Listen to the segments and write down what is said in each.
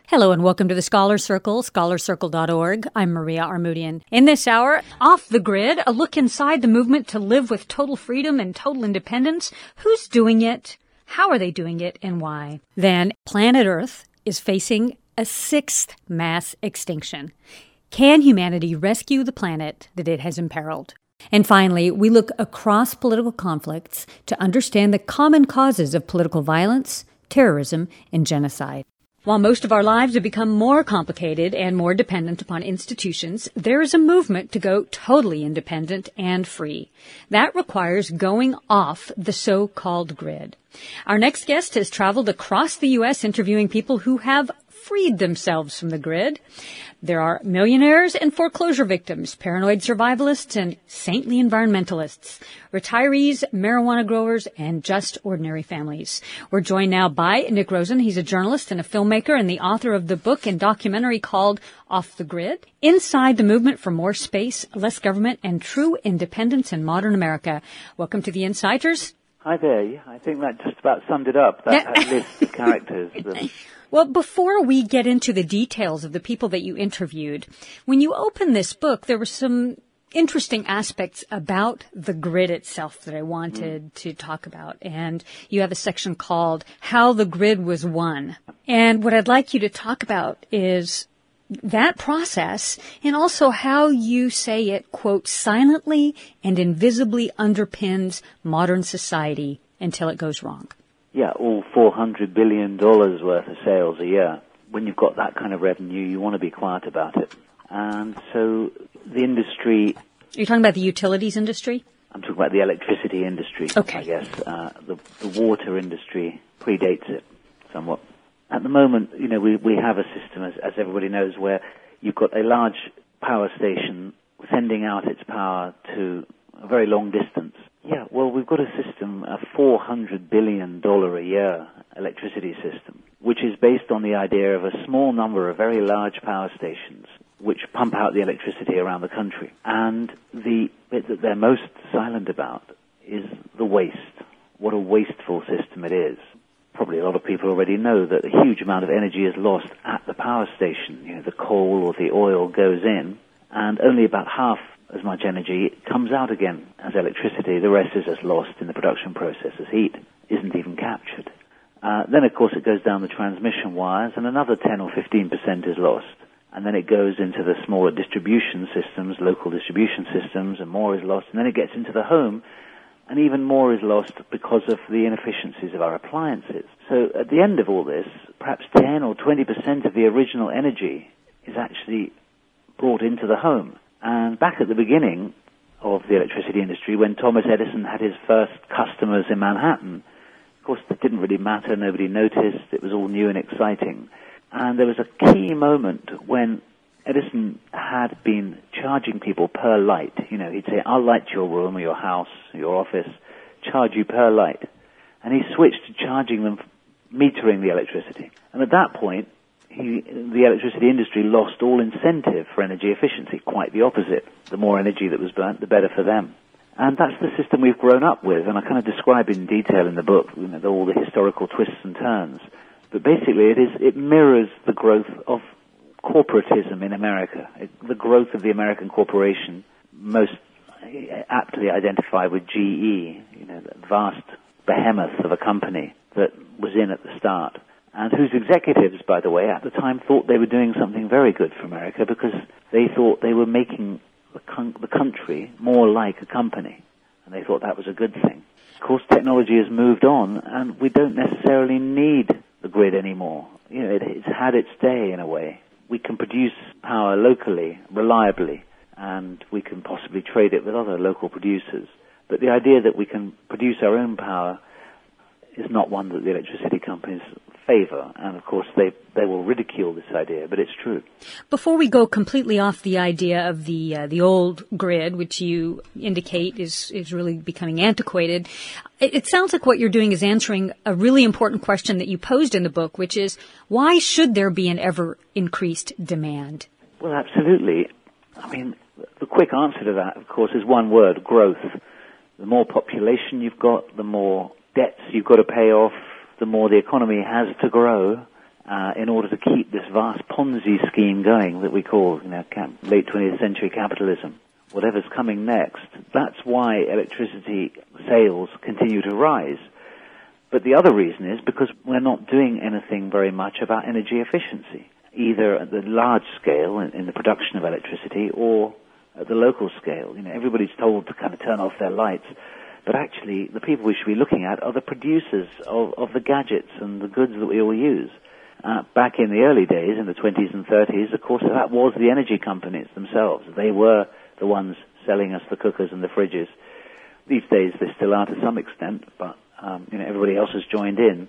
Hello and welcome to the Scholar Circle, scholarcircle.org. I'm Maria Armoudian. In this hour, Off the Grid, a look inside the movement to live with total freedom and total independence. Who's doing it? How are they doing it and why? Then, planet Earth is facing a sixth mass extinction. Can humanity rescue the planet that it has imperiled? And finally, we look across political conflicts to understand the common causes of political violence, terrorism, and genocide. While most of our lives have become more complicated and more dependent upon institutions, there is a movement to go totally independent and free. That requires going off the so-called grid. Our next guest has traveled across the U.S. interviewing people who have freed themselves from the grid. There are millionaires and foreclosure victims, paranoid survivalists and saintly environmentalists, retirees, marijuana growers, and just ordinary families. We're joined now by Nick Rosen. He's a journalist and a filmmaker and the author of the book and documentary called Off the Grid, Inside the Movement for More Space, Less Government, and True Independence in Modern America. Welcome to the Insiders. Hi there. Yeah, I think that just about summed it up, that list of characters. Well, before we get into the details of the people that you interviewed, when you opened this book, there were some interesting aspects about the grid itself that I wanted to talk about. And you have a section called How the Grid Was Won. And what I'd like you to talk about is that process and also how you say it, quote, silently and invisibly underpins modern society until it goes wrong. Yeah, all $400 billion worth of sales a year. When you've got that kind of revenue, you want to be quiet about it. And so the industry... You're talking about the utilities industry? I'm talking about the electricity industry, okay. I guess. The water industry predates it somewhat. At the moment, you know, we have a system, as everybody knows, where you've got a large power station sending out its power to a very long distance. Yeah, well, we've got a system, a $400 billion a year electricity system, which is based on the idea of a small number of very large power stations which pump out the electricity around the country. And the bit that they're most silent about is the waste. What a wasteful system it is. Probably a lot of people already know that a huge amount of energy is lost at the power station. You know, the coal or the oil goes in, and only about half as much energy comes out again as electricity. The rest is just lost in the production process as heat, isn't even captured. Then, of course, it goes down the transmission wires, and another 10 or 15% is lost. And then it goes into the smaller distribution systems, local distribution systems, and more is lost. And then it gets into the home, and even more is lost because of the inefficiencies of our appliances. So at the end of all this, perhaps 10 or 20% of the original energy is actually brought into the home. And back at the beginning of the electricity industry, when Thomas Edison had his first customers in Manhattan, of course, that didn't really matter. Nobody noticed. It was all new and exciting. And there was a key moment when Edison had been charging people per light. You know, he'd say, I'll light your room or your house or your office, charge you per light. And he switched to charging them, metering the electricity. And at that point, the electricity industry lost all incentive for energy efficiency, quite the opposite. The more energy that was burnt, the better for them. And that's the system we've grown up with, and I kind of describe in detail in the book, you know, all the historical twists and turns. But basically it mirrors the growth of corporatism in America, the growth of the American corporation, most aptly identified with GE, you know, the vast behemoth of a company that was in at the start, and whose executives, by the way, at the time thought they were doing something very good for America because they thought they were making the country more like a company, and they thought that was a good thing. Of course, technology has moved on, and we don't necessarily need the grid anymore. You know, it's had its day in a way. We can produce power locally, reliably, and we can possibly trade it with other local producers. But the idea that we can produce our own power is not one that the electricity companies favor, and of course they will ridicule this idea, but it's true. Before we go completely off the idea of the old grid, which you indicate is really becoming antiquated, it sounds like what you're doing is answering a really important question that you posed in the book, which is why should there be an ever increased demand? Well, absolutely. I mean, the quick answer to that, of course, is one word: growth. The more population you've got, the more debts you've got to pay off, the more the economy has to grow, in order to keep this vast Ponzi scheme going that we call, late 20th century capitalism. Whatever's coming next, that's why electricity sales continue to rise. But the other reason is because we're not doing anything very much about energy efficiency, either at the large scale in the production of electricity or at the local scale. Everybody's told to kind of turn off their lights, but actually the people we should be looking at are the producers of the gadgets and the goods that we all use. Back in the early days, in the 20s and 30s, of course, that was the energy companies themselves. They were the ones selling us the cookers and the fridges. These days they still are to some extent, but everybody else has joined in,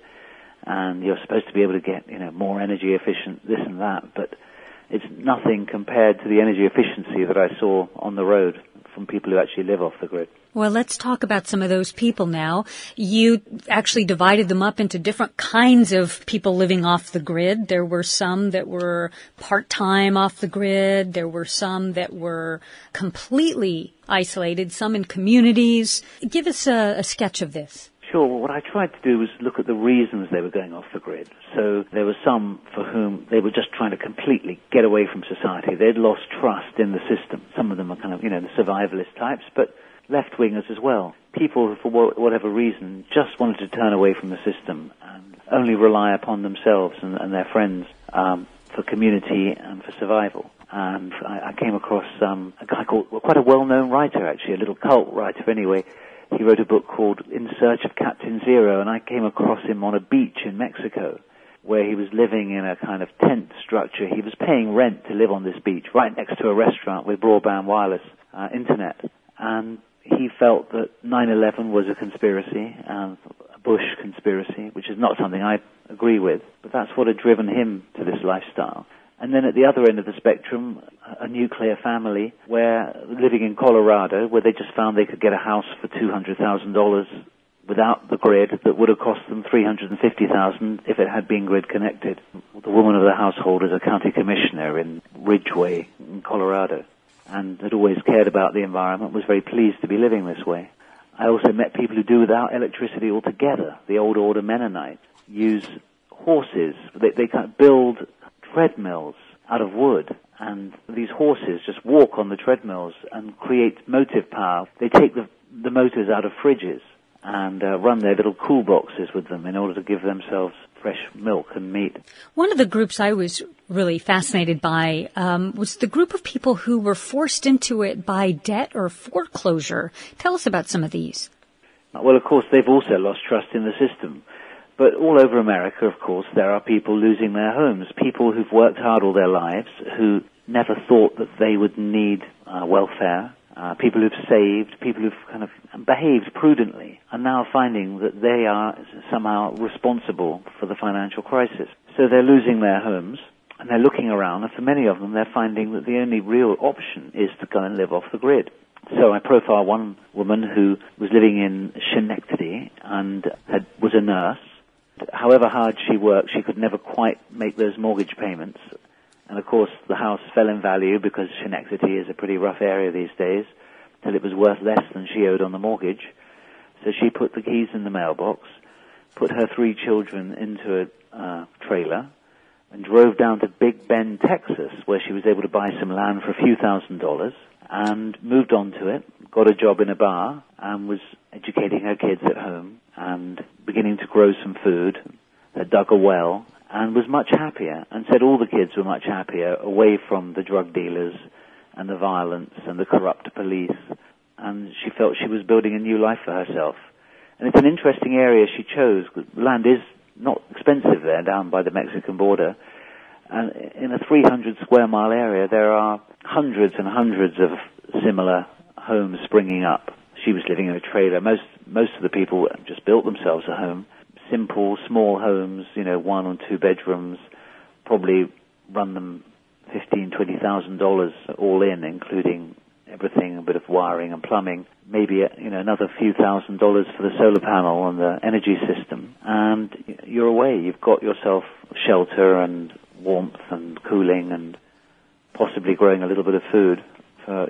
and you're supposed to be able to get more energy efficient this and that, but it's nothing compared to the energy efficiency that I saw on the road from people who actually live off the grid. Well, let's talk about some of those people now. You actually divided them up into different kinds of people living off the grid. There were some that were part-time off the grid. There were some that were completely isolated, some in communities. Give us a sketch of this. Sure. Well, what I tried to do was look at the reasons they were going off the grid. So there were some for whom they were just trying to completely get away from society. They'd lost trust in the system. Some of them are kind of, the survivalist types, but left-wingers as well. People who, for whatever reason, just wanted to turn away from the system and only rely upon themselves and their friends for community and for survival. And I came across a guy called, quite a well-known writer, actually, a little cult writer anyway. He wrote a book called In Search of Captain Zero, and I came across him on a beach in Mexico where he was living in a kind of tent structure. He was paying rent to live on this beach right next to a restaurant with broadband wireless internet. And he felt that 9/11 was a conspiracy, a Bush conspiracy, which is not something I agree with, but that's what had driven him to this lifestyle. And then at the other end of the spectrum, a nuclear family living in Colorado, where they just found they could get a house for $200,000 without the grid that would have cost them $350,000 if it had been grid connected. The woman of the household is a county commissioner in Ridgway in Colorado, and had always cared about the environment, was very pleased to be living this way. I also met people who do without electricity altogether. The old order Mennonites use horses. They kind of build treadmills out of wood, and these horses just walk on the treadmills and create motive power. They take the motors out of fridges and run their little cool boxes with them in order to give themselves fresh milk and meat. One of the groups I was really fascinated by was the group of people who were forced into it by debt or foreclosure. Tell us about some of these. Well, of course, they've also lost trust in the system. But all over America, of course, there are people losing their homes, people who've worked hard all their lives, who never thought that they would need welfare, people who've saved, people who've kind of behaved prudently, are now finding that they are somehow responsible for the financial crisis. So they're losing their homes, and they're looking around, and for many of them, they're finding that the only real option is to go and live off the grid. So I profile one woman who was living in Schenectady and was a nurse. However hard she worked, she could never quite make those mortgage payments. And of course, the house fell in value because Schenectady is a pretty rough area these days, till it was worth less than she owed on the mortgage. So she put the keys in the mailbox, put her 3 children into a trailer, and drove down to Big Bend, Texas, where she was able to buy some land for a few $1,000s, and moved on to it, got a job in a bar, and was educating her kids at home, and beginning to grow some food, dug a well, and was much happier, and said all the kids were much happier away from the drug dealers and the violence and the corrupt police, and she felt she was building a new life for herself. And it's an interesting area she chose. Land is not expensive there, down by the Mexican border, and in a 300 square mile area there are hundreds and hundreds of similar homes springing up. She was living in a trailer. Most of the people just built themselves a home. Simple, small homes, 1 or 2 bedrooms, probably run them $15,000, $20,000 all in, including everything, a bit of wiring and plumbing, maybe another few $1,000s for the solar panel and the energy system, and you're away. You've got yourself shelter and warmth and cooling and possibly growing a little bit of food for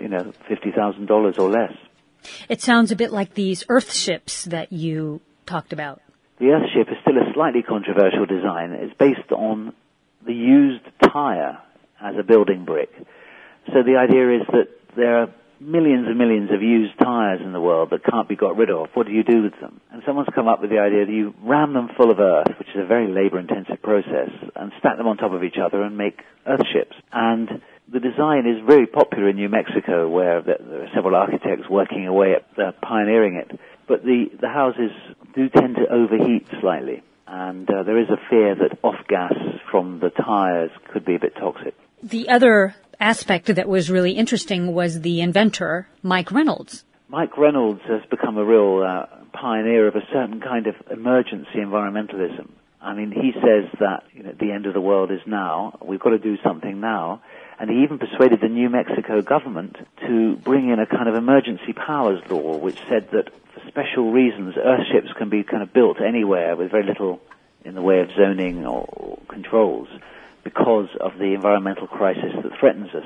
$50,000 or less. It sounds a bit like these earth ships that you talked about. The Earthship is still a slightly controversial design. It's based on the used tire as a building brick. So the idea is that there are millions and millions of used tires in the world that can't be got rid of. What do you do with them? And someone's come up with the idea that you ram them full of earth, which is a very labor-intensive process, and stack them on top of each other and make earthships. And the design is very popular in New Mexico, where there are several architects working away at pioneering it. But the houses do tend to overheat slightly, and there is a fear that off-gas from the tires could be a bit toxic. The other aspect that was really interesting was the inventor, Mike Reynolds. Mike Reynolds has become a real pioneer of a certain kind of emergency environmentalism. I mean, he says that the end of the world is now. We've got to do something now. And he even persuaded the New Mexico government to bring in a kind of emergency powers law, which said that for special reasons, earthships can be kind of built anywhere with very little in the way of zoning or controls, because of the environmental crisis that threatens us.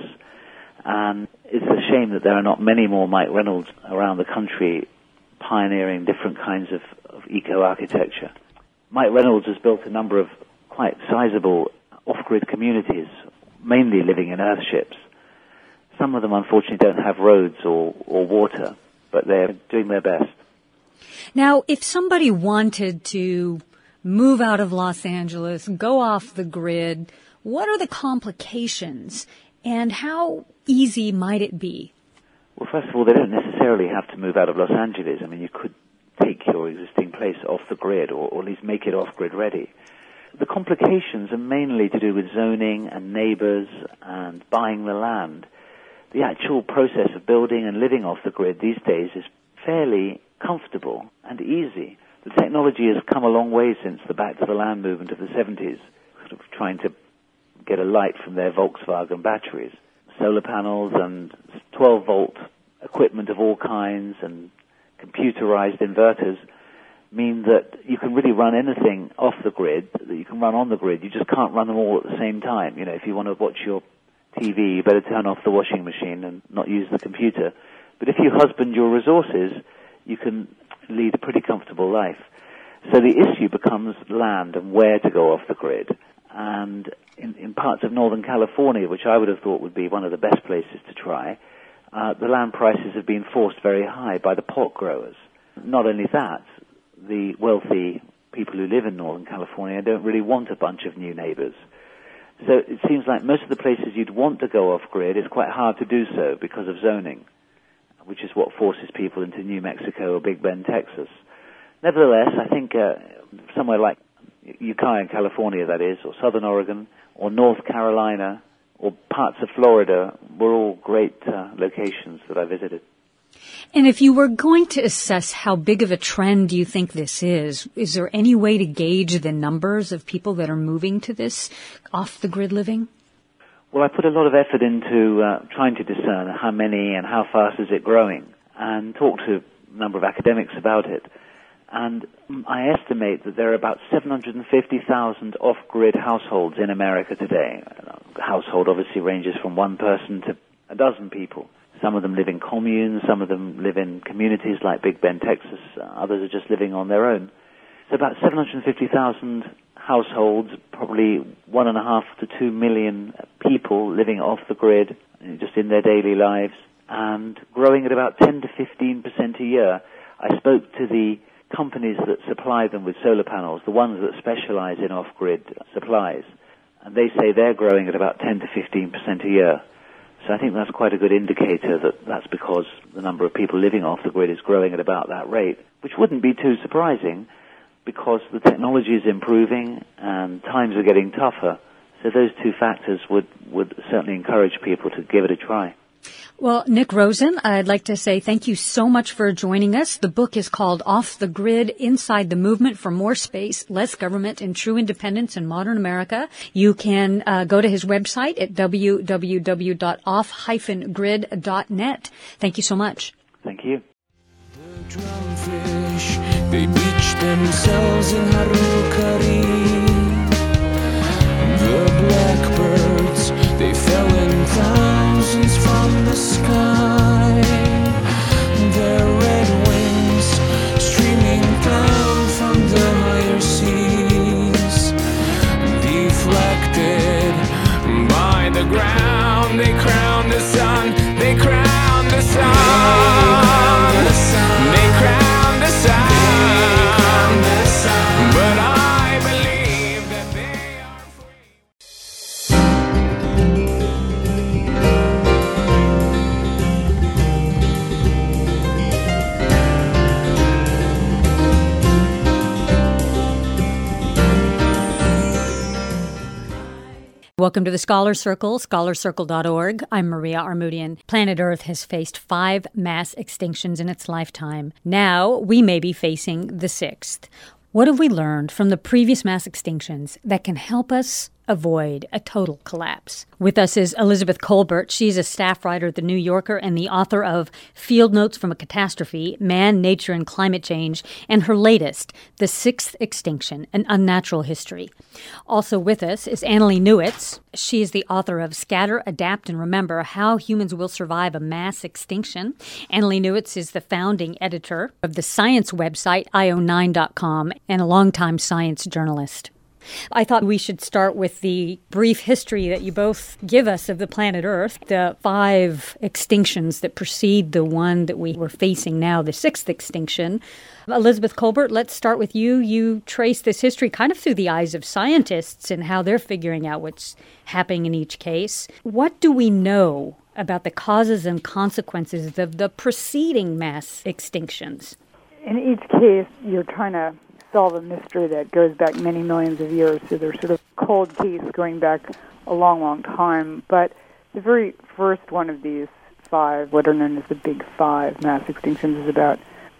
And it's a shame that there are not many more Mike Reynolds around the country pioneering different kinds of eco-architecture. Mike Reynolds has built a number of quite sizable off-grid communities, mainly living in earthships. Some of them, unfortunately, don't have roads or water, but they're doing their best. Now, if somebody wanted to move out of Los Angeles, go off the grid, what are the complications, and how easy might it be? Well, first of all, they don't necessarily have to move out of Los Angeles. I mean, you could take your existing place off the grid, or at least make it off-grid ready. The complications are mainly to do with zoning and neighbors and buying the land. The actual process of building and living off the grid these days is fairly comfortable and easy. The technology has come a long way since the Back to the Land movement of the 70s, sort of trying to get a light from their Volkswagen batteries. Solar panels and 12-volt equipment of all kinds and computerized inverters mean that you can really run anything off the grid that you can run on the grid. You just can't run them all at the same time. If you want to watch your TV, you better turn off the washing machine and not use the computer. But if you husband your resources, you can lead a pretty comfortable life. So the issue becomes land and where to go off the grid. And in parts of Northern California, which I would have thought would be one of the best places to try, the land prices have been forced very high by the pot growers. Not only that, the wealthy people who live in Northern California don't really want a bunch of new neighbors. So it seems like most of the places you'd want to go off-grid, it's quite hard to do so because of zoning, which is what forces people into New Mexico or Big Bend, Texas. Nevertheless, I think somewhere like Ukiah, California, that is, or Southern Oregon, or North Carolina, or parts of Florida were all great locations that I visited. And if you were going to assess how big of a trend do you think this is there any way to gauge the numbers of people that are moving to this off-the-grid living? Well, I put a lot of effort into trying to discern how many and how fast is it growing, and talked to a number of academics about it. And I estimate that there are about 750,000 off-grid households in America today. A household obviously ranges from one person to a dozen people. Some of them live in communes, some of them live in communities like Big Bend, Texas. Others are just living on their own. So about 750,000 households, probably 1.5 to 2 million people living off the grid, just in their daily lives, and growing at about 10 to 15% a year. I spoke to the companies that supply them with solar panels, the ones that specialize in off-grid supplies, and they say they're growing at about 10 to 15% a year. So I think that's quite a good indicator that that's because the number of people living off the grid is growing at about that rate, which wouldn't be too surprising because the technology is improving and times are getting tougher. So those two factors would certainly encourage people to give it a try. Well, Nick Rosen, I'd like to say thank you so much for joining us. The book is called Off the Grid, Inside the Movement for More Space, Less Government, and True Independence in Modern America. You can go to his website at www.off-grid.net. Thank you so much. Thank you. The drumfish, they beach themselves in Harukari. The blackbirds, they fell in thousands from the sky. Their red wings streaming down from the higher seas, deflected They crown the sun. They crown the sun. They crown the sun. But I believe that they are free. Welcome to the Scholar Circle, scholarcircle.org. I'm Maria Armoudian. Planet Earth has faced 5 mass extinctions in its lifetime. Now we may be facing the 6th. What have we learned from the previous mass extinctions that can help us avoid a total collapse? With us is Elizabeth Kolbert. She's a staff writer at The New Yorker and the author of Field Notes from a Catastrophe, Man, Nature, and Climate Change, and her latest, The 6th Extinction, An Unnatural History. Also with us is Annalee Newitz. She is the author of Scatter, Adapt, and Remember, How Humans Will Survive a Mass Extinction. Annalee Newitz is the founding editor of the science website, io9.com, and a longtime science journalist. I thought we should start with the brief history that you both give us of the planet Earth, the 5 extinctions that precede the one that we were facing now, the 6th extinction. Elizabeth Kolbert, let's start with you. You trace this history kind of through the eyes of scientists and how they're figuring out what's happening in each case. What do we know about the causes and consequences of the preceding mass extinctions? In each case, you're trying to solve a mystery that goes back many millions of years, so they're sort of cold case going back a long, long time. But the very first one of these 5, what are known as the Big 5 mass extinctions, is about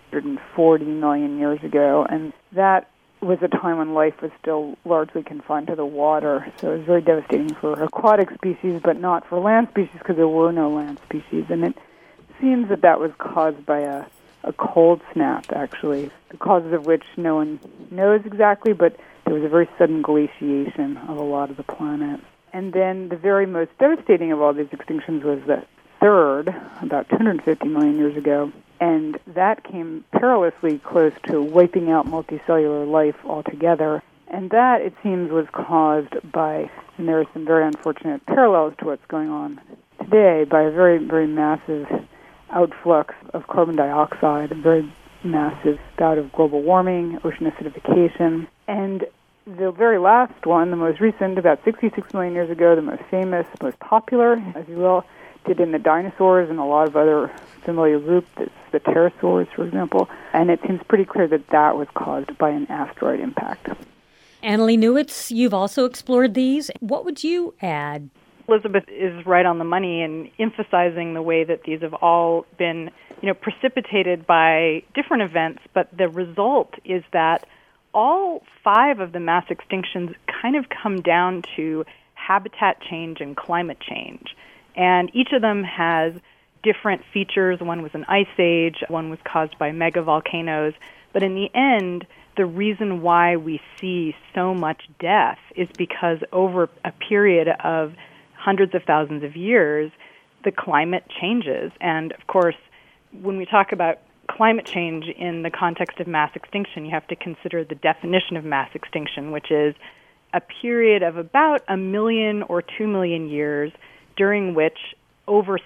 140 million years ago, and that was a time when life was still largely confined to the water, so it was very devastating for aquatic species, but not for land species because there were no land species. And it seems that that was caused by a cold snap, actually, the causes of which no one knows exactly, but there was a very sudden glaciation of a lot of the planet. And then the very most devastating of all these extinctions was the third, about 250 million years ago, and that came perilously close to wiping out multicellular life altogether. And that, it seems, was caused by, and there are some very unfortunate parallels to what's going on today, by a very, very massive outflux of carbon dioxide, a very massive bout of global warming, ocean acidification. And the very last one, the most recent, about 66 million years ago, the most famous, most popular, as you will, did in the dinosaurs and a lot of other familiar groups, the pterosaurs, for example. And it seems pretty clear that that was caused by an asteroid impact. Annalee Newitz, you've also explored these. What would you add? Elizabeth is right on the money in emphasizing the way that these have all been, precipitated by different events, but the result is that all 5 of the mass extinctions kind of come down to habitat change and climate change. And each of them has different features. One was an ice age, one was caused by megavolcanoes, but in the end, the reason why we see so much death is because over a period of hundreds of thousands of years, the climate changes. And of course, when we talk about climate change in the context of mass extinction, you have to consider the definition of mass extinction, which is a period of about 1 million or 2 million years during which over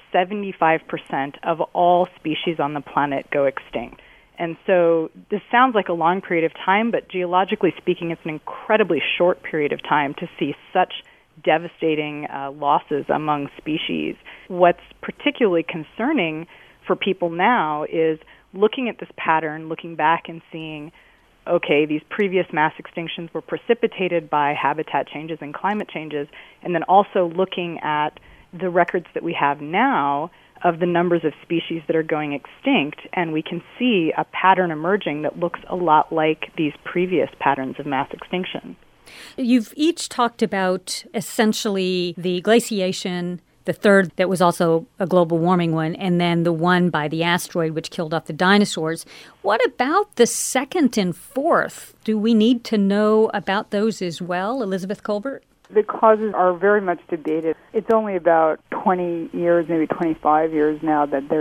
75% of all species on the planet go extinct. And so this sounds like a long period of time, but geologically speaking, it's an incredibly short period of time to see such devastating losses among species. What's particularly concerning for people now is looking at this pattern, looking back and seeing, okay, these previous mass extinctions were precipitated by habitat changes and climate changes, and then also looking at the records that we have now of the numbers of species that are going extinct, and we can see a pattern emerging that looks a lot like these previous patterns of mass extinction. You've each talked about essentially the glaciation, the third that was also a global warming one, and then the one by the asteroid which killed off the dinosaurs. What about the second and fourth? Do we need to know about those as well, Elizabeth Kolbert? The causes are very much debated. It's only about 20 years, maybe 25 years now, that there's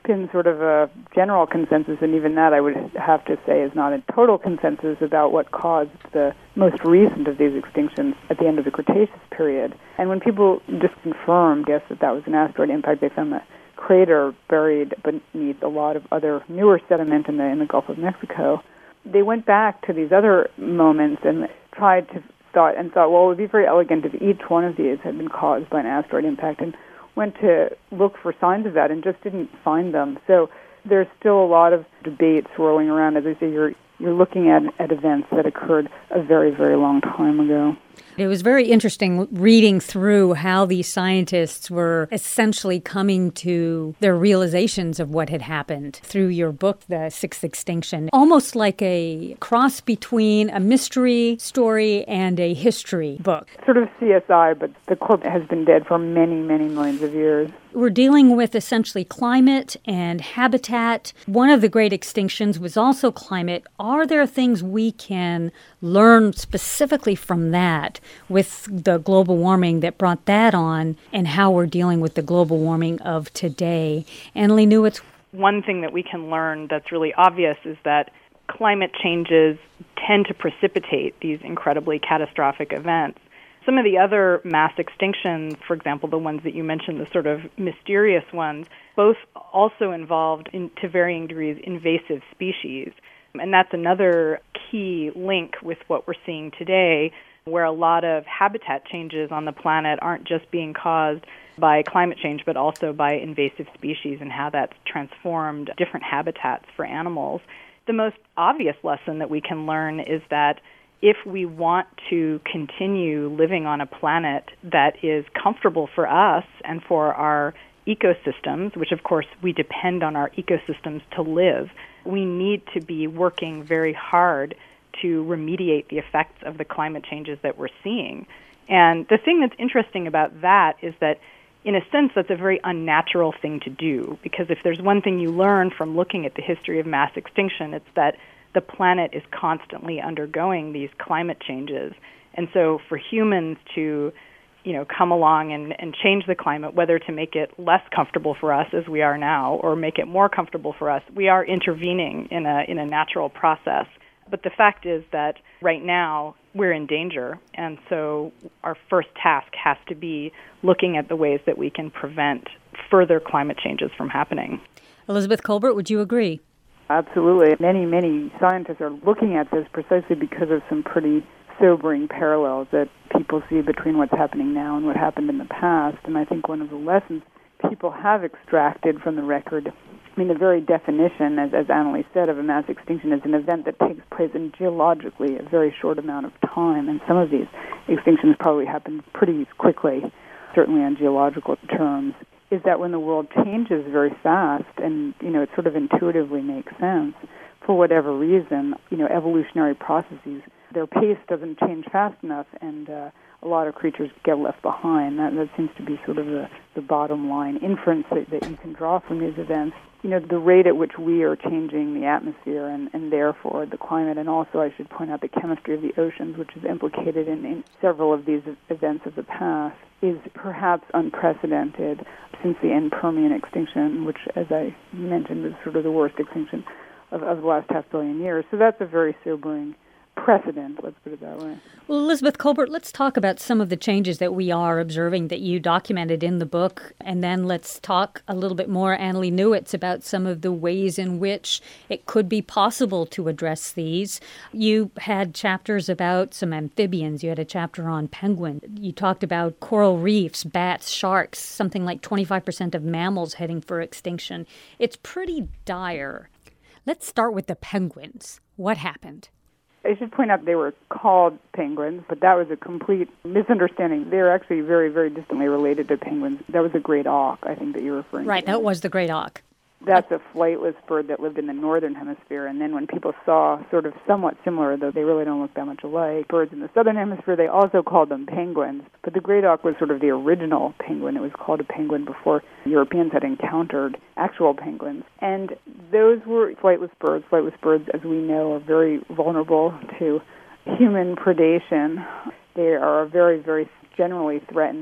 been sort of a general consensus, and even that I would have to say is not a total consensus about what caused the most recent of these extinctions at the end of the Cretaceous period. And when people just confirmed, guessed that was an asteroid impact, they found the crater buried beneath a lot of other newer sediment in the Gulf of Mexico. They went back to these other moments and thought, well, it would be very elegant if each one of these had been caused by an asteroid impact, and went to look for signs of that and just didn't find them. So there's still a lot of debate swirling around. As I say, you're looking at events that occurred a very, very long time ago. It was very interesting reading through how these scientists were essentially coming to their realizations of what had happened through your book, The Sixth Extinction, almost like a cross between a mystery story and a history book. Sort of CSI, but the corpse has been dead for many, many millions of years. We're dealing with essentially climate and habitat. One of the great extinctions was also climate. Are there things we can learn specifically from that with the global warming that brought that on and how we're dealing with the global warming of today? Annalee Newitz? One thing that we can learn that's really obvious is that climate changes tend to precipitate these incredibly catastrophic events. Some of the other mass extinctions, for example, the ones that you mentioned, the sort of mysterious ones, both also involved, to varying degrees, invasive species. And that's another key link with what we're seeing today, where a lot of habitat changes on the planet aren't just being caused by climate change, but also by invasive species and how that's transformed different habitats for animals. The most obvious lesson that we can learn is that if we want to continue living on a planet that is comfortable for us and for our ecosystems, which of course we depend on our ecosystems to live, we need to be working very hard to remediate the effects of the climate changes that we're seeing. And the thing that's interesting about that is that, in a sense, that's a very unnatural thing to do, because if there's one thing you learn from looking at the history of mass extinction, it's that the planet is constantly undergoing these climate changes. And so for humans to, come along and change the climate, whether to make it less comfortable for us as we are now or make it more comfortable for us, we are intervening in a natural process. But the fact is that right now we're in danger, and so our first task has to be looking at the ways that we can prevent further climate changes from happening. Elizabeth Kolbert, would you agree? Absolutely. Many, many scientists are looking at this precisely because of some pretty sobering parallels that people see between what's happening now and what happened in the past. And I think one of the lessons people have extracted from the record, the very definition, as Annalee said, of a mass extinction is an event that takes place in geologically a very short amount of time. And some of these extinctions probably happened pretty quickly, certainly on geological terms. Is that when the world changes very fast, and it sort of intuitively makes sense, for whatever reason, evolutionary processes, their pace doesn't change fast enough, and a lot of creatures get left behind. That seems to be sort of the bottom line inference that you can draw from these events. The rate at which we are changing the atmosphere and therefore the climate, and also I should point out the chemistry of the oceans, which is implicated in several of these events of the past, is perhaps unprecedented since the end Permian extinction, which, as I mentioned, was sort of the worst extinction of the last 500 million years. So that's a very sobering precedent, let's put it that way. Well, Elizabeth Kolbert, let's talk about some of the changes that we are observing that you documented in the book, and then let's talk a little bit more, Annalee Newitz, about some of the ways in which it could be possible to address these. You had chapters about some amphibians. You had a chapter on penguins. You talked about coral reefs, bats, sharks, something like 25% of mammals heading for extinction. It's pretty dire. Let's start with the penguins. What happened? I should point out they were called penguins, but that was a complete misunderstanding. They're actually very, very distantly related to penguins. That was a great auk, I think, that you're referring to. Right, that was the great auk. That's a flightless bird that lived in the northern hemisphere, and then when people saw sort of somewhat similar, though they really don't look that much alike, birds in the southern hemisphere, they also called them penguins. But the great auk was sort of the original penguin. It was called a penguin before Europeans had encountered actual penguins. And those were flightless birds. Flightless birds, as we know, are very vulnerable to human predation. They are a very, very generally threatened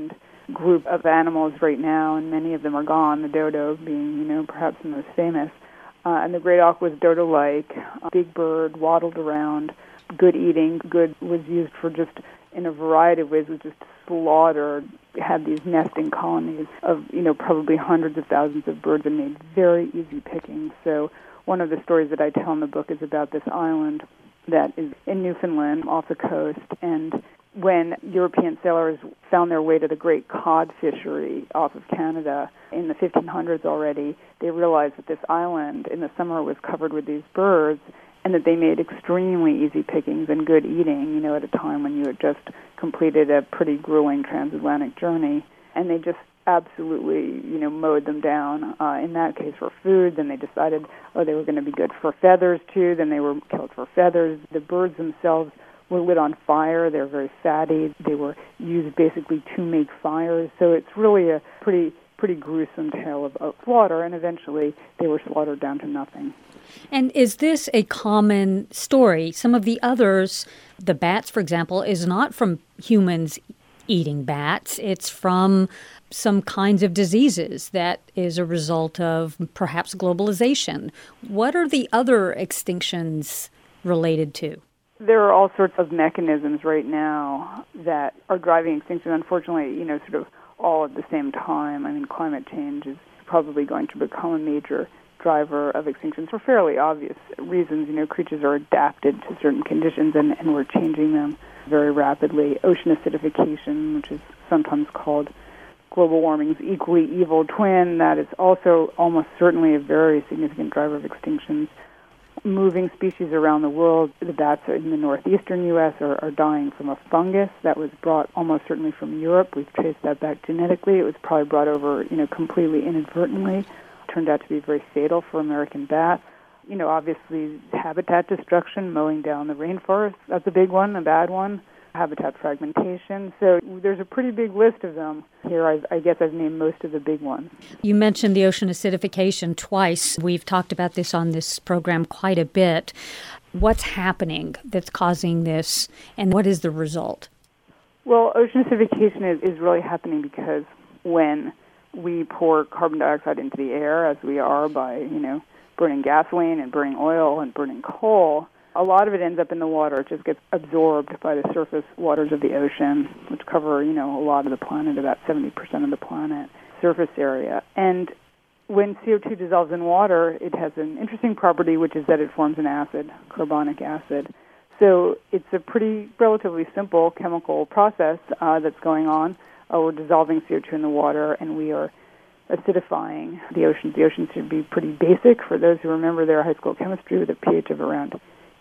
group of animals right now, and many of them are gone, the dodo being, perhaps the most famous. And the great auk was dodo-like, a big bird, waddled around, good eating, good was used for just in a variety of ways, was just slaughtered, had these nesting colonies of, probably hundreds of thousands of birds and made very easy picking. So one of the stories that I tell in the book is about this island that is in Newfoundland off the coast, and when European sailors found their way to the great cod fishery off of Canada in the 1500s already, they realized that this island in the summer was covered with these birds and that they made extremely easy pickings and good eating, at a time when you had just completed a pretty grueling transatlantic journey. And they just absolutely, mowed them down, in that case for food. Then they decided, they were going to be good for feathers too. Then they were killed for feathers. The birds themselves were lit on fire. They're very fatty. They were used basically to make fires. So it's really a pretty gruesome tale of slaughter, and eventually they were slaughtered down to nothing. And is this a common story? Some of the others, the bats, for example, is not from humans eating bats. It's from some kinds of diseases that is a result of perhaps globalization. What are the other extinctions related to? There are all sorts of mechanisms right now that are driving extinction, unfortunately, sort of all at the same time. I mean, climate change is probably going to become a major driver of extinctions for fairly obvious reasons. Creatures are adapted to certain conditions, and we're changing them very rapidly. Ocean acidification, which is sometimes called global warming's equally evil twin, that is also almost certainly a very significant driver of extinctions. Moving species around the world, the bats in the northeastern U.S. are dying from a fungus that was brought almost certainly from Europe. We've traced that back genetically. It was probably brought over, completely inadvertently. Turned out to be very fatal for American bats. Obviously habitat destruction, mowing down the rainforest, that's a big one, a bad one. Habitat fragmentation. So there's a pretty big list of them here. I guess I've named most of the big ones. You mentioned the ocean acidification twice. We've talked about this on this program quite a bit. What's happening that's causing this, and what is the result? Well, ocean acidification is really happening because when we pour carbon dioxide into the air, as we are by, burning gasoline and burning oil and burning coal, a lot of it ends up in the water. It just gets absorbed by the surface waters of the ocean, which cover, a lot of the planet, about 70% of the planet surface area. And when CO2 dissolves in water, it has an interesting property, which is that it forms an acid, carbonic acid. So it's a pretty relatively simple chemical process that's going on. We're dissolving CO2 in the water, and we are acidifying the oceans. The oceans should be pretty basic for those who remember their high school chemistry, with a pH of around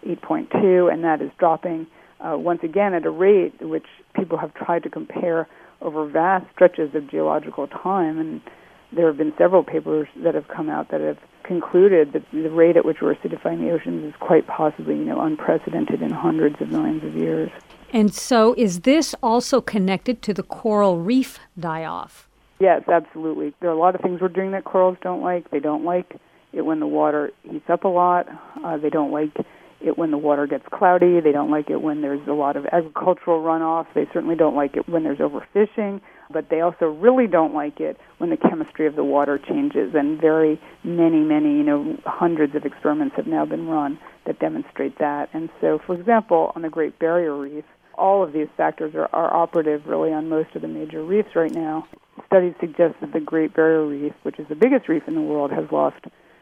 8.2, and that is dropping once again at a rate which people have tried to compare over vast stretches of geological time. And there have been several papers that have come out that have concluded that the rate at which we're acidifying the oceans is quite possibly, unprecedented in hundreds of millions of years. And so is this also connected to the coral reef die-off? Yes, absolutely. There are a lot of things we're doing that corals don't like. They don't like it when the water heats up a lot. They don't like it when the water gets cloudy. They don't like it when there's a lot of agricultural runoff. They certainly don't like it when there's overfishing. But they also really don't like it when the chemistry of the water changes. And very many, hundreds of experiments have now been run that demonstrate that. And so, for example, on the Great Barrier Reef, all of these factors are operative really on most of the major reefs right now. Studies suggest that the Great Barrier Reef, which is the biggest reef in the world, has lost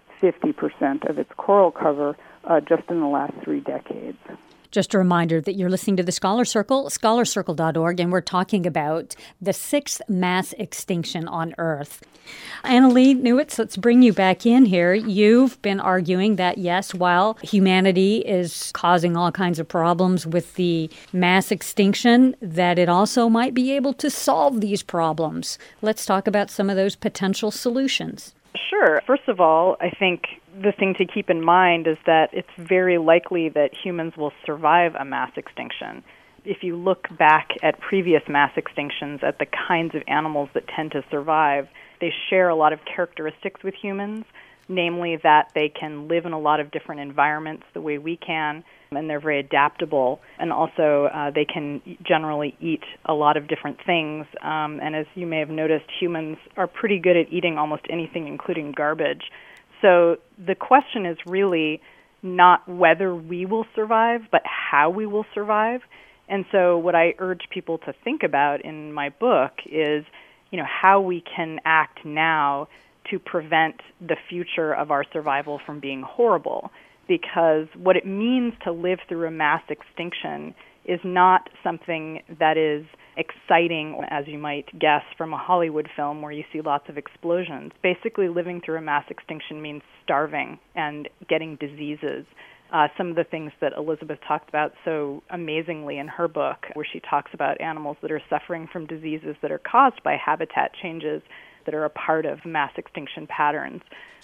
50% of its coral cover just in the last 3 decades. Just a reminder that you're listening to the Scholar Circle, scholarcircle.org, and we're talking about the 6th mass extinction on Earth. Annalee Newitz, let's bring you back in here. You've been arguing that, yes, while humanity is causing all kinds of problems with the mass extinction, that it also might be able to solve these problems. Let's talk about some of those potential solutions. Sure. First of all, I think the thing to keep in mind is that it's very likely that humans will survive a mass extinction. If you look back at previous mass extinctions, at the kinds of animals that tend to survive, they share a lot of characteristics with humans, namely that they can live in a lot of different environments the way we can. and they're very adaptable. And also, they can generally eat a lot of different things. And as you may have noticed, humans are pretty good at eating almost anything, including garbage. So the question is really not whether we will survive, but how we will survive. And so what I urge people to think about in my book is, how we can act now to prevent the future of our survival from being horrible. Because what it means to live through a mass extinction is not something that is exciting, as you might guess, from a Hollywood film where you see lots of explosions. Basically, living through a mass extinction means starving and getting diseases. Some of the things that Elizabeth talked about so amazingly in her book, where she talks about animals that are suffering from diseases that are caused by habitat changes that are a part of mass extinction patterns.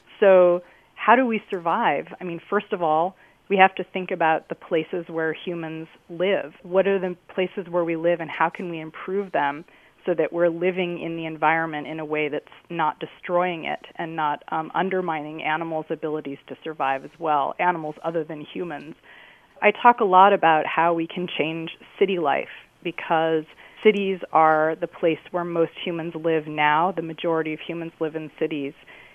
So how do we survive? I mean, first of all, we have to think about the places where humans live. What are the places where we live, and how can we improve them so that we're living in the environment in a way that's not destroying it and not undermining animals' abilities to survive as well, animals other than humans. I talk a lot about how we can change city life, because cities are the place where most humans live now. The majority of humans live in cities,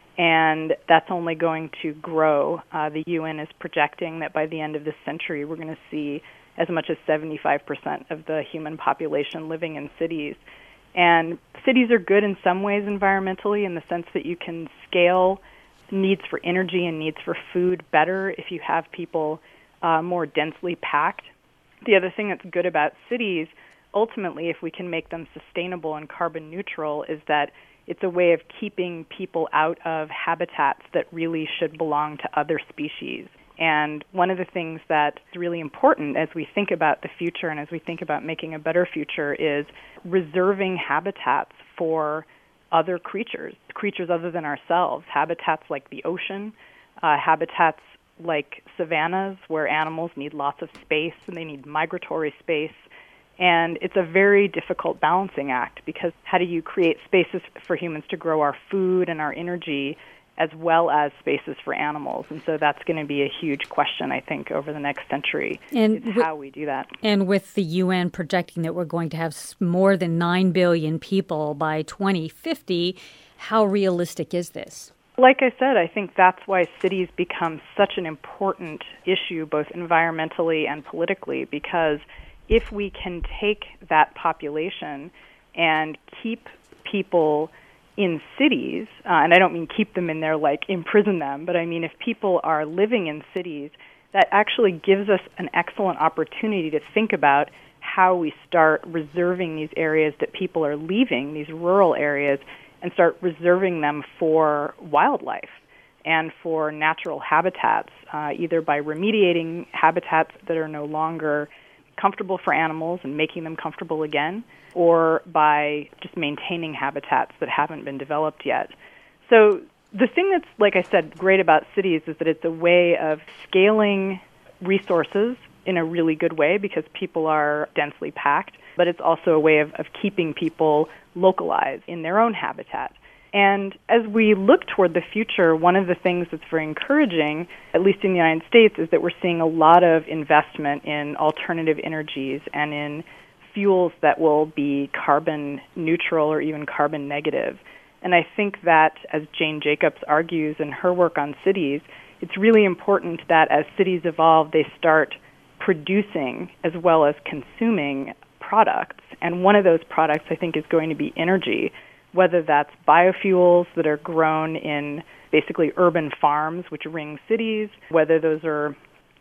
and that's only going to grow. The UN is projecting that by the end of this century, we're going to see as much as 75% of the human population living in cities. And cities are good in some ways environmentally, in the sense that you can scale needs for energy and needs for food better if you have people more densely packed. The other thing that's good about cities, ultimately, if we can make them sustainable and carbon neutral, is that it's a way of keeping people out of habitats that really should belong to other species. And one of the things that's really important as we think about the future and as we think about making a better future is reserving habitats for other creatures other than ourselves, habitats like the ocean, habitats like savannas where animals need lots of space and they need migratory space. And it's a very difficult balancing act, because how do you create spaces for humans to grow our food and our energy as well as spaces for animals? And so that's going to be a huge question, I think, over the next century, is how we do that. And with the UN projecting that we're going to have more than 9 billion people by 2050, how realistic is this? Like I said, I think that's why cities become such an important issue, both environmentally and politically, because if we can take that population and keep people in cities, and I don't mean keep them in there like imprison them, but I mean if people are living in cities, that actually gives us an excellent opportunity to think about how we start reserving these areas that people are leaving, these rural areas, and start reserving them for wildlife and for natural habitats, either by remediating habitats that are no longer comfortable for animals and making them comfortable again, or by just maintaining habitats that haven't been developed yet. So the thing that's, like I said, great about cities is that it's a way of scaling resources in a really good way because people are densely packed, but it's also a way of keeping people localized in their own habitat. And as we look toward the future, one of the things that's very encouraging, at least in the United States, is that we're seeing a lot of investment in alternative energies and in fuels that will be carbon neutral or even carbon negative. And I think that, as Jane Jacobs argues in her work on cities, it's really important that as cities evolve, they start producing as well as consuming products. And one of those products, I think, is going to be energy, whether that's biofuels that are grown in basically urban farms which ring cities, whether those are,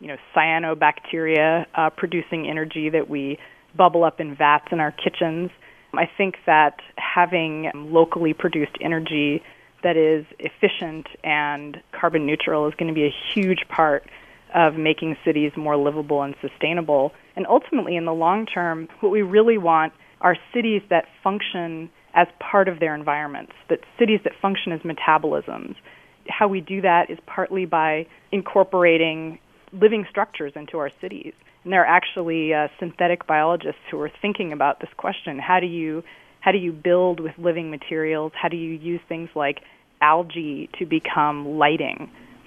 cyanobacteria producing energy that we bubble up in vats in our kitchens. I think that having locally produced energy that is efficient and carbon neutral is going to be a huge part of making cities more livable and sustainable. And ultimately, in the long term, what we really want are cities that function as part of their environments, that cities that function as metabolisms. How we do that is partly by incorporating living structures into our cities. And there are actually synthetic biologists who are thinking about this question. How do you build with living materials? How do you use things like algae to become lighting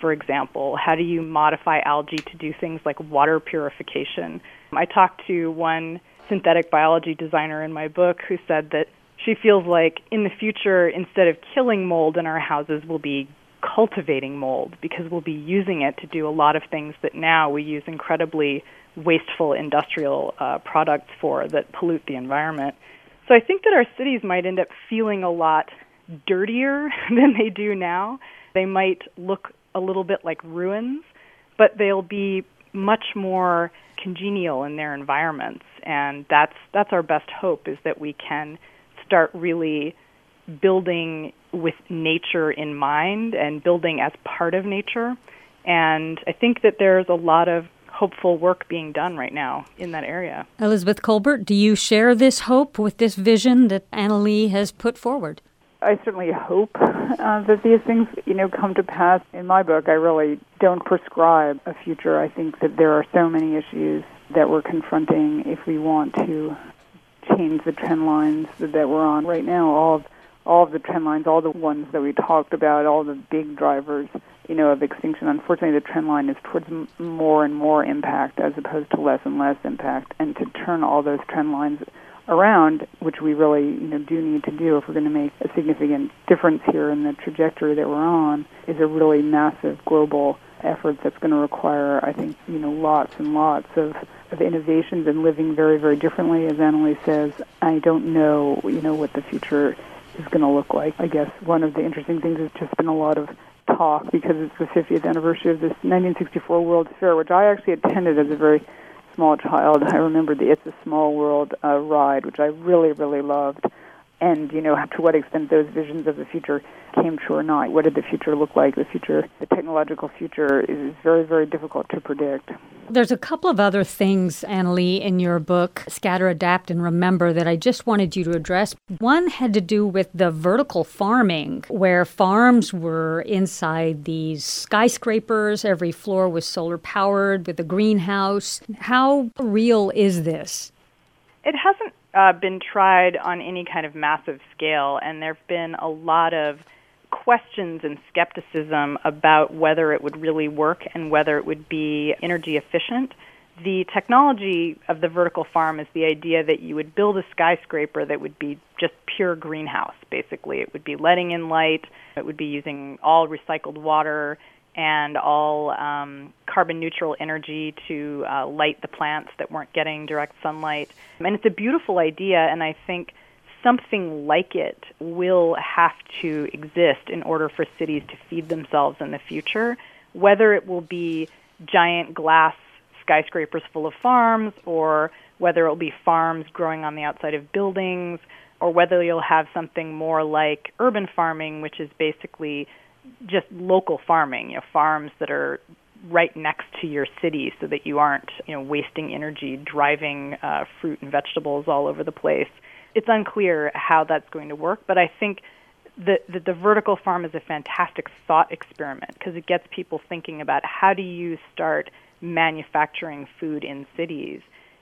for example? How do you modify algae to do things like water purification? I talked to one synthetic biology designer in my book who said that she feels like in the future, instead of killing mold in our houses, we'll be cultivating mold because we'll be using it to do a lot of things that now we use incredibly wasteful industrial products for that pollute the environment. So I think that our cities might end up feeling a lot dirtier than they do now. They might look a little bit like ruins, but they'll be much more congenial in their environments. And that's our best hope, is that we can start really building with nature in mind and building as part of nature. And I think that there's a lot of hopeful work being done right now in that area. Elizabeth Kolbert, do you share this hope with this vision that Annalee has put forward? I certainly hope that these things, come to pass. In my book, I really don't prescribe a future. I think that there are so many issues that we're confronting if we want to change the trend lines that we're on right now. All of the trend lines, all the ones that we talked about, all the big drivers, of extinction. Unfortunately, the trend line is towards more and more impact as opposed to less and less impact. And to turn all those trend lines around, which we really, do need to do if we're going to make a significant difference here in the trajectory that we're on, is a really massive global effort that's going to require, I think, lots and lots of innovations and living very, very differently. As Annalee says, I don't know, what the future is going to look like. I guess one of the interesting things has just been a lot of talk, because it's the 50th anniversary of this 1964 World's Fair, which I actually attended as a very small child. I remember the It's a Small World ride, which I really, really loved. And, to what extent those visions of the future came true or not. What did the future look like? The technological future is very, very difficult to predict. There's a couple of other things, Annalee, in your book, Scatter, Adapt, and Remember, that I just wanted you to address. One had to do with the vertical farming, where farms were inside these skyscrapers. Every floor was solar powered with a greenhouse. How real is this? It hasn't been tried on any kind of massive scale, and there have been a lot of questions and skepticism about whether it would really work and whether it would be energy efficient. The technology of the vertical farm is the idea that you would build a skyscraper that would be just pure greenhouse, basically. It would be letting in light, it would be using all recycled water and all carbon-neutral energy to light the plants that weren't getting direct sunlight. And it's a beautiful idea, and I think something like it will have to exist in order for cities to feed themselves in the future, whether it will be giant glass skyscrapers full of farms, or whether it will be farms growing on the outside of buildings, or whether you'll have something more like urban farming, which is basically just local farming, farms that are right next to your city so that you aren't, wasting energy driving fruit and vegetables all over the place. It's unclear how that's going to work, but I think that the vertical farm is a fantastic thought experiment, because it gets people thinking about how do you start manufacturing food in cities.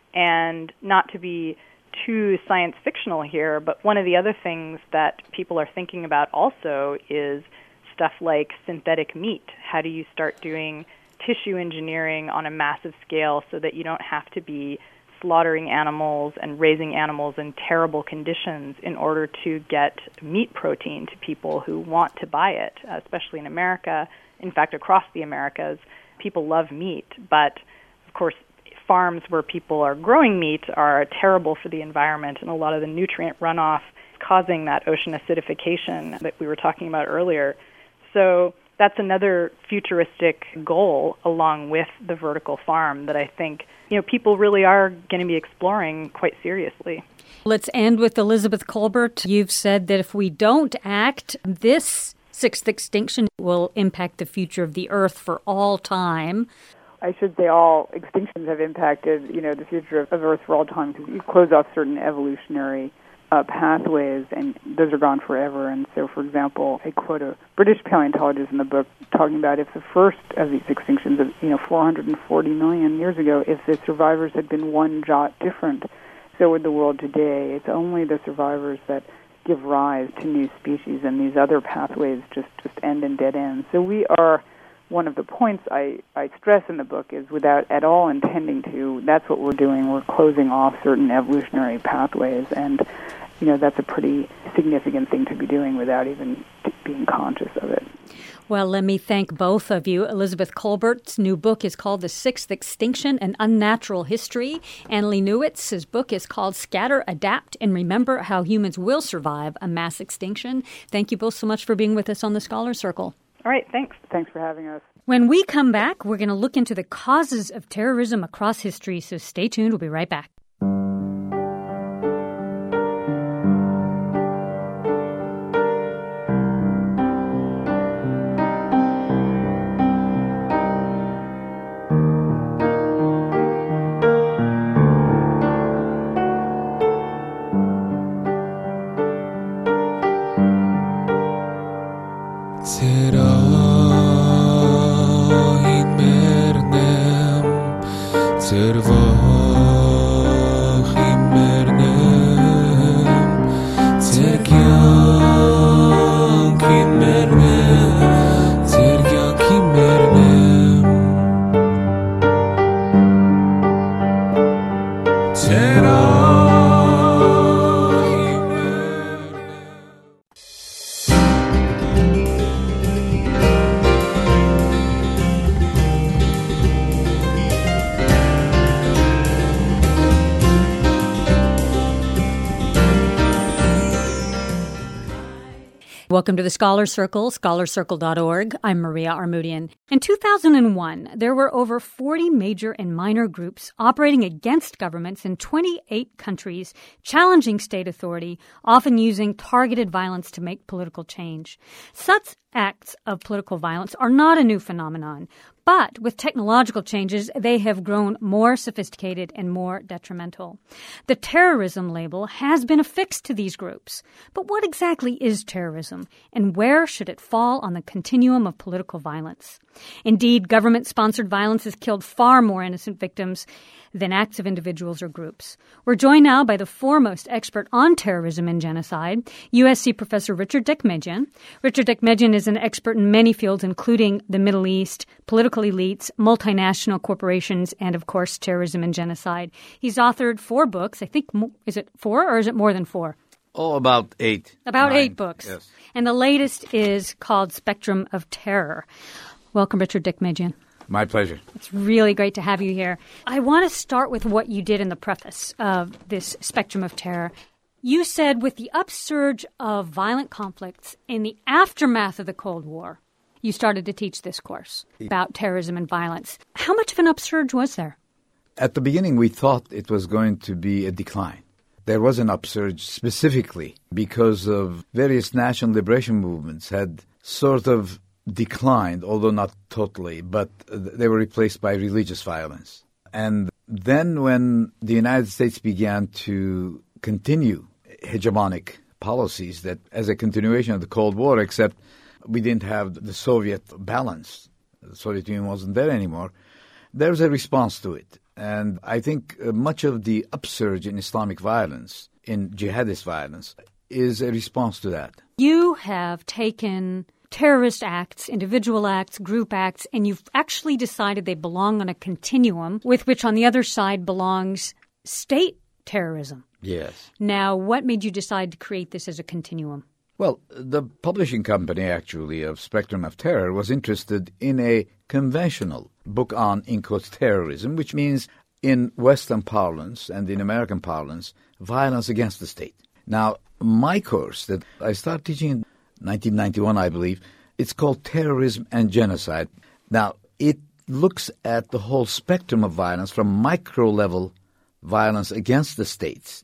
And not to be too science fictional here, but one of the other things that people are thinking about also is stuff like synthetic meat. How do you start doing tissue engineering on a massive scale so that you don't have to be slaughtering animals and raising animals in terrible conditions in order to get meat protein to people who want to buy it, especially in America. In fact, across the Americas, people love meat, but of course, farms where people are growing meat are terrible for the environment, and a lot of the nutrient runoff is causing that ocean acidification that we were talking about earlier. So that's another futuristic goal along with the vertical farm that I think people really are going to be exploring quite seriously. Let's end with Elizabeth Kolbert. You've said that if we don't act, this sixth extinction will impact the future of the Earth for all time. I should say all extinctions have impacted, the future of Earth for all time, because you close off certain evolutionary pathways, and those are gone forever. And so, for example, I quote a British paleontologist in the book talking about if the first of these extinctions of 440 million years ago, if the survivors had been one jot different, so would the world today. It's only the survivors that give rise to new species, and these other pathways just end in dead ends. So we are one of the points I stress in the book is, without at all intending to, that's what we're doing. We're closing off certain evolutionary pathways, and that's a pretty significant thing to be doing without even being conscious of it. Well, let me thank both of you. Elizabeth Kolbert's new book is called The Sixth Extinction, An Unnatural History. Annalee Newitz's book is called Scatter, Adapt, and Remember How Humans Will Survive a Mass Extinction. Thank you both so much for being with us on the Scholar Circle. All right, thanks. Thanks for having us. When we come back, we're going to look into the causes of terrorism across history, so stay tuned. We'll be right back. Welcome to the Scholar Circle, scholarcircle.org. I'm Maria Armoudian. In 2001, there were over 40 major and minor groups operating against governments in 28 countries, challenging state authority, often using targeted violence to make political change. Such acts of political violence are not a new phenomenon, but with technological changes, they have grown more sophisticated and more detrimental. The terrorism label has been affixed to these groups. But what exactly is terrorism, and where should it fall on the continuum of political violence? Indeed, government-sponsored violence has killed far more innocent victims than acts of individuals or groups. We're joined now by the foremost expert on terrorism and genocide, USC Professor Richard Deckmedjian. Richard Deckmedjian is an expert in many fields, including the Middle East, political elites, multinational corporations, and, of course, terrorism and genocide. He's authored 4 books. I think, is it 4 or is it more than 4? Oh, about 8. About 9. 8 books. Yes. And the latest is called Spectrum of Terror. Welcome, Richard Deckmedjian. My pleasure. It's really great to have you here. I want to start with what you did in the preface of this Spectrum of Terror. You said with the upsurge of violent conflicts in the aftermath of the Cold War, you started to teach this course about terrorism and violence. How much of an upsurge was there? At the beginning, we thought it was going to be a decline. There was an upsurge specifically because of various national liberation movements had sort of declined, although not totally, but they were replaced by religious violence. And then when the United States began to continue hegemonic policies that as a continuation of the Cold War, except we didn't have the Soviet balance, the Soviet Union wasn't there anymore, there was a response to it. And I think much of the upsurge in Islamic violence, in jihadist violence, is a response to that. You have taken terrorist acts, individual acts, group acts, and you've actually decided they belong on a continuum with which on the other side belongs state terrorism. Yes. Now, what made you decide to create this as a continuum? Well, the publishing company, actually, of Spectrum of Terror was interested in a conventional book on, in quotes, terrorism, which means in Western parlance and in American parlance, violence against the state. Now, my course that I started teaching in 1991, I believe, it's called Terrorism and Genocide. Now, it looks at the whole spectrum of violence from micro-level violence against the state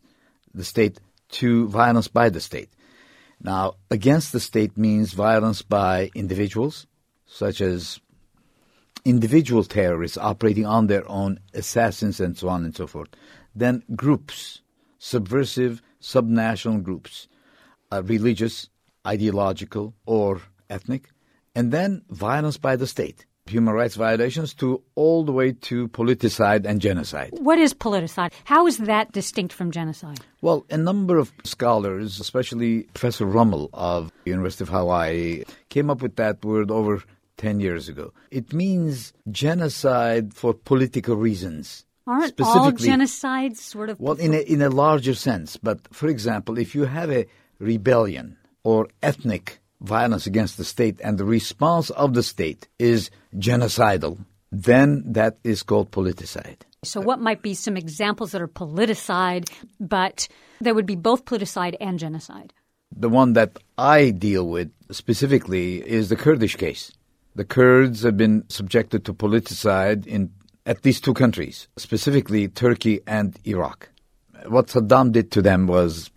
to violence by the state. Now, against the state means violence by individuals, such as individual terrorists operating on their own, assassins and so on and so forth. Then groups, subversive, subnational groups, religious, ideological, or ethnic, and then violence by the state, human rights violations to all the way to politicide and genocide. What is politicide? How is that distinct from genocide? Well, a number of scholars, especially Professor Rummel of the University of Hawaii, came up with that word over 10 years ago. It means genocide for political reasons. Aren't all genocides sort of... Well, in a larger sense. But, for example, if you have a rebellion or ethnic violence against the state and the response of the state is genocidal, then that is called politicide. So what might be some examples that are politicide, but there would be both politicide and genocide? The one that I deal with specifically is the Kurdish case. The Kurds have been subjected to politicide in at least two countries, specifically Turkey and Iraq. What Saddam did to them was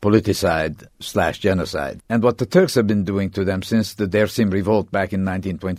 politicide/genocide. And what the Turks have been doing to them since the Dersim revolt back in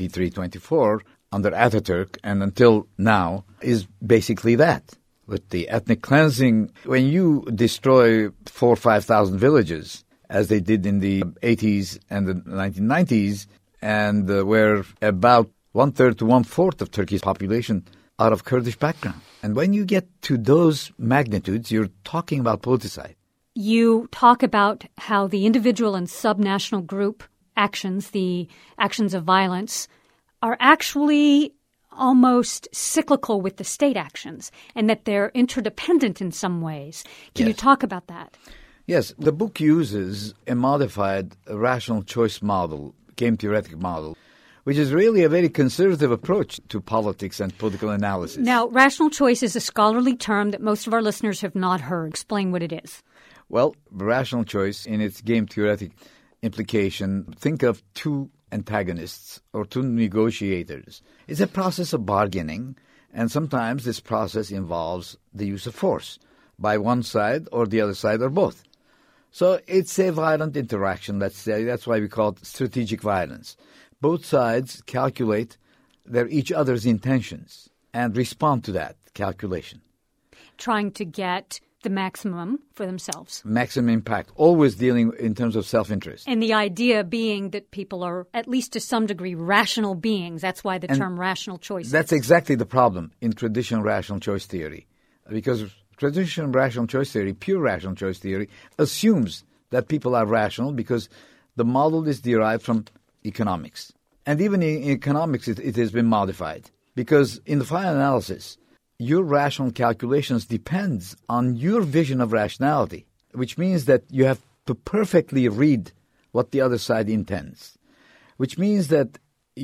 1923-24 under Ataturk and until now is basically that. With the ethnic cleansing, when you destroy 4,000 or 5,000 villages, as they did in the 80s and the 1990s, and where about 1/3 to 1/4 of Turkey's population are of Kurdish background. And when you get to those magnitudes, you're talking about politicide. You talk about how the individual and subnational group actions, the actions of violence, are actually almost cyclical with the state actions and that they're interdependent in some ways. Can you talk about that? Yes, the book uses a modified rational choice model, game theoretic model, which is really a very conservative approach to politics and political analysis. Now, rational choice is a scholarly term that most of our listeners have not heard. Explain what it is. Well, rational choice in its game theoretic implication, think of two antagonists or two negotiators. It's a process of bargaining, and sometimes this process involves the use of force by one side or the other side or both. So it's a violent interaction, let's say. That's why we call it strategic violence. Both sides calculate each other's intentions and respond to that calculation. Trying to get the maximum for themselves. Maximum impact, always dealing in terms of self-interest. And the idea being that people are, at least to some degree, rational beings. That's why the term rational choice is. That's exactly the problem in traditional rational choice theory. Because traditional rational choice theory, pure rational choice theory, assumes that people are rational because the model is derived from economics. And even in economics, it has been modified. Because in the final analysis, your rational calculations depends on your vision of rationality, which means that you have to perfectly read what the other side intends, which means that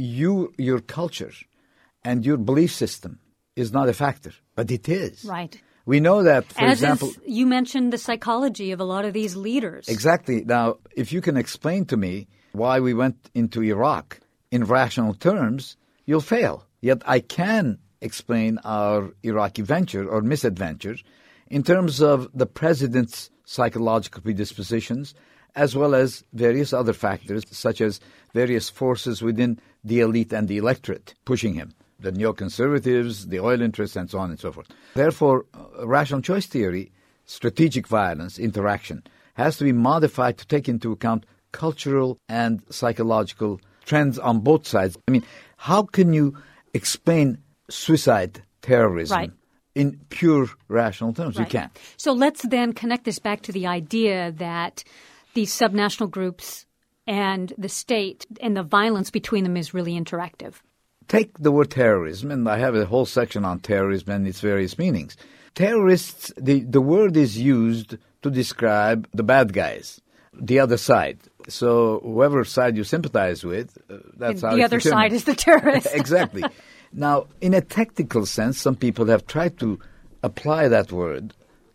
your culture and your belief system is not a factor, but it is. Right. We know that, for example... As you mentioned the psychology of a lot of these leaders. Exactly. Now, if you can explain to me why we went into Iraq in rational terms, you'll fail. Yet I can explain our Iraqi venture or misadventure in terms of the president's psychological predispositions as well as various other factors such as various forces within the elite and the electorate pushing him, the neoconservatives, the oil interests, and so on and so forth. Therefore, rational choice theory, strategic violence, interaction, has to be modified to take into account cultural and psychological trends on both sides. I mean, how can you explain suicide, terrorism, in pure rational terms? You can't. So let's then connect this back to the idea that these subnational groups and the state and the violence between them is really interactive. Take the word terrorism, and I have a whole section on terrorism and its various meanings. Terrorists, the word is used to describe the bad guys, the other side. So whoever side you sympathize with, that's how the other side is the terrorist. Exactly. Now, in a technical sense, some people have tried to apply that word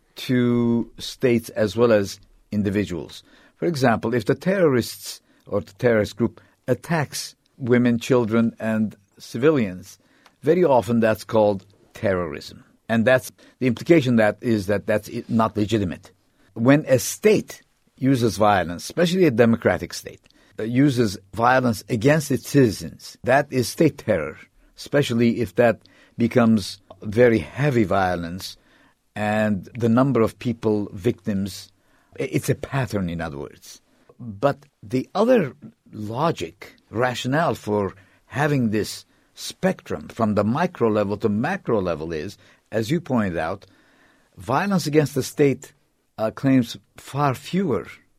to states as well as individuals. For example, if the terrorists or the terrorist group attacks women, children, and civilians, very often that's called terrorism. And that's the implication that's not legitimate. When a state uses violence, especially a democratic state, uses violence against its citizens, that is state terror, especially if that becomes very heavy violence and the number of people, victims, it's a pattern, in other words. But the other logic, rationale for having this spectrum from the micro level to macro level is, as you pointed out, violence against the state claims far fewer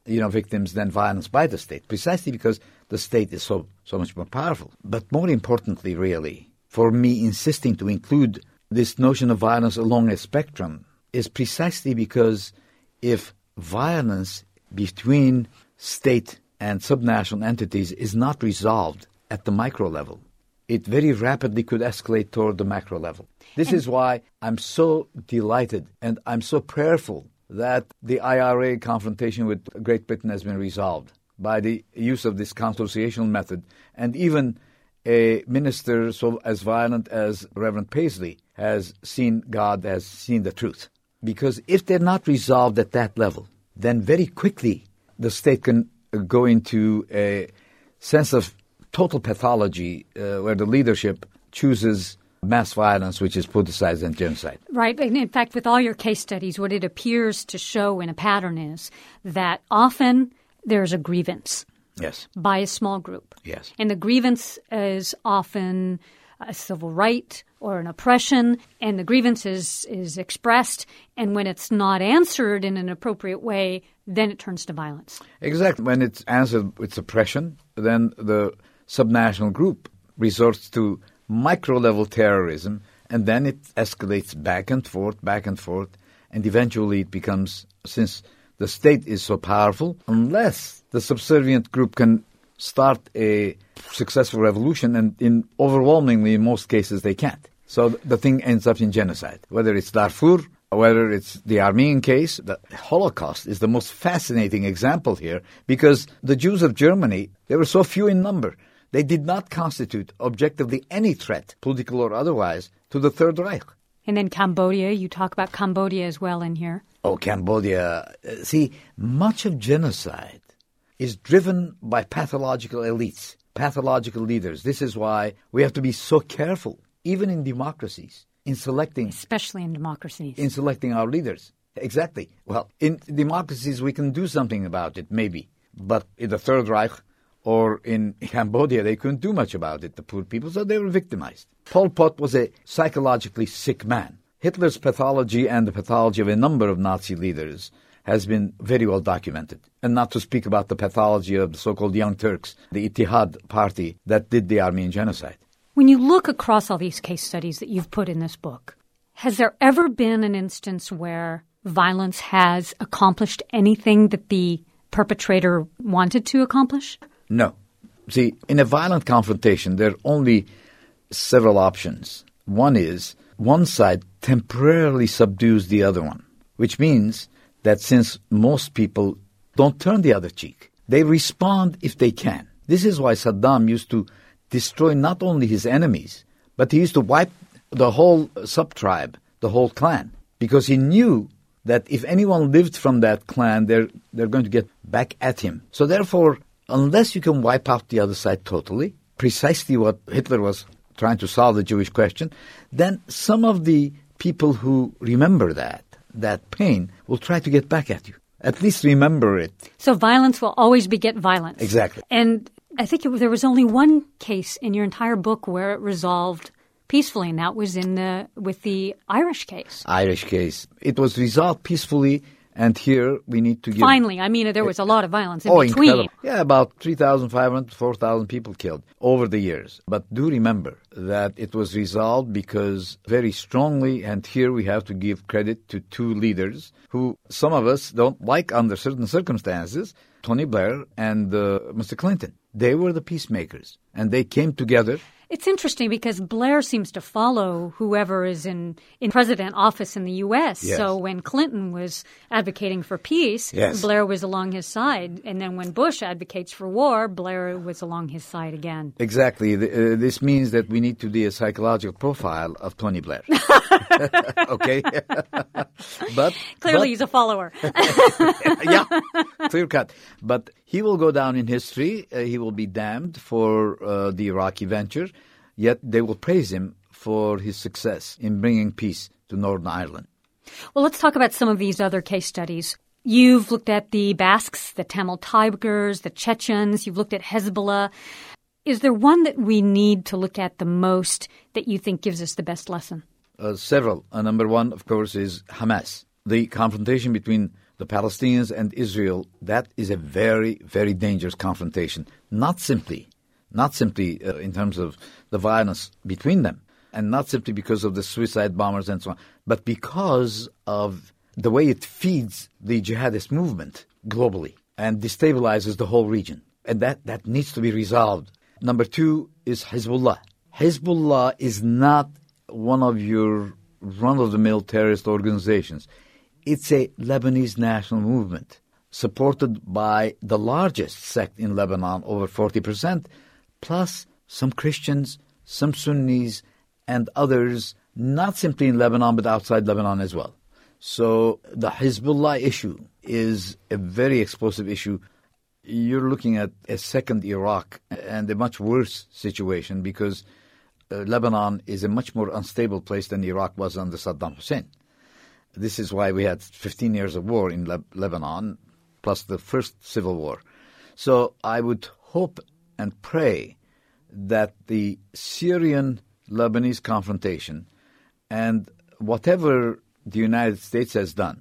victims than violence by the state, precisely because the state is so much more powerful. But more importantly, really, for me insisting to include this notion of violence along a spectrum is precisely because if violence between state and subnational entities is not resolved at the micro level, it very rapidly could escalate toward the macro level. This is why I'm so delighted and I'm so prayerful that the IRA confrontation with Great Britain has been resolved by the use of this consociational method. And even a minister so as violent as Reverend Paisley has seen God, has seen the truth. Because if they're not resolved at that level, then very quickly the state can go into a sense of total pathology where the leadership chooses mass violence, which is politicized and genocide. Right. And in fact, with all your case studies, what it appears to show in a pattern is that often there's a grievance. Yes. By a small group. Yes. And the grievance is often a civil right or an oppression, and the grievance is expressed, and when it's not answered in an appropriate way, then it turns to violence. Exactly. When it's answered with suppression, then the subnational group resorts to micro-level terrorism, and then it escalates back and forth, and eventually it becomes, since the state is so powerful, unless the subservient group can start a successful revolution, and overwhelmingly in most cases they can't. So the thing ends up in genocide, whether it's Darfur, whether it's the Armenian case. The Holocaust is the most fascinating example here because the Jews of Germany, they were so few in number. They did not constitute objectively any threat, political or otherwise, to the Third Reich. And then Cambodia, you talk about Cambodia as well in here. Oh, Cambodia. See, much of genocide is driven by pathological elites, pathological leaders. This is why we have to be so careful, even in democracies, in selecting... Especially in democracies. In selecting our leaders. Exactly. Well, in democracies we can do something about it, maybe. But in the Third Reich or in Cambodia, they couldn't do much about it, the poor people, so they were victimized. Pol Pot was a psychologically sick man. Hitler's pathology and the pathology of a number of Nazi leaders has been very well documented. And not to speak about the pathology of the so-called Young Turks, the Ittihad party that did the Armenian genocide. When you look across all these case studies that you've put in this book, has there ever been an instance where violence has accomplished anything that the perpetrator wanted to accomplish? No. See, in a violent confrontation, there are only several options. One is one side temporarily subdues the other one, which means that since most people don't turn the other cheek, they respond if they can. This is why Saddam used to destroy not only his enemies, but he used to wipe the whole sub-tribe, the whole clan, because he knew that if anyone lived from that clan, they're going to get back at him. So therefore, unless you can wipe out the other side totally, precisely what Hitler was trying to solve the Jewish question, then some of the people who remember that pain will try to get back at you. At least remember it. So violence will always beget violence. Exactly. And I think there was only one case in your entire book where it resolved peacefully, and that was with the Irish case. Irish case. It was resolved peacefully, and here we need to give... Finally. I mean, there was a lot of violence in between. Incredible. Yeah, about 3,500 to 4,000 people killed over the years. But do remember that it was resolved because very strongly, and here we have to give credit to two leaders who some of us don't like under certain circumstances, Tony Blair and Mr. Clinton. They were the peacemakers, and they came together. It's interesting because Blair seems to follow whoever is in president office in the U.S. Yes. So when Clinton was advocating for peace, yes, Blair was along his side. And then when Bush advocates for war, Blair was along his side again. Exactly. This means that we need to do a psychological profile of Tony Blair. Okay? but Clearly he's a follower. Yeah, clear cut. But he will go down in history. He will be damned for the Iraqi venture. Yet they will praise him for his success in bringing peace to Northern Ireland. Well, let's talk about some of these other case studies. You've looked at the Basques, the Tamil Tigers, the Chechens. You've looked at Hezbollah. Is there one that we need to look at the most that you think gives us the best lesson? Several. Number one, of course, is Hamas. The confrontation between the the Palestinians and Israel, that is a very, very dangerous confrontation. Not simply in terms of the violence between them, and not simply because of the suicide bombers and so on, but because of the way it feeds the jihadist movement globally and destabilizes the whole region. And that needs to be resolved. Number two is Hezbollah. Hezbollah is not one of your run-of-the-mill terrorist organizations. It's a Lebanese national movement supported by the largest sect in Lebanon, over 40%, plus some Christians, some Sunnis, and others, not simply in Lebanon, but outside Lebanon as well. So the Hezbollah issue is a very explosive issue. You're looking at a second Iraq and a much worse situation because Lebanon is a much more unstable place than Iraq was under Saddam Hussein. This is why we had 15 years of war in Lebanon, plus the first civil war. So I would hope and pray that the Syrian-Lebanese confrontation and whatever the United States has done